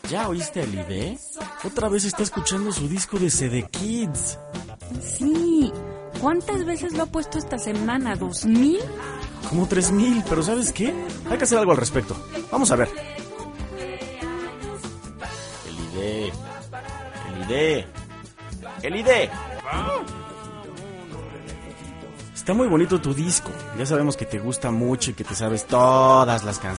¿Ya oíste a Elide? Otra vez está escuchando su disco de CD Kids. Sí. ¿Cuántas veces lo ha puesto esta semana? ¿2000? Como 3000, pero ¿sabes qué? Hay que hacer algo al respecto. Vamos a ver. Elide. Está muy bonito tu disco. Ya sabemos que te gusta mucho y que te sabes todas las canciones.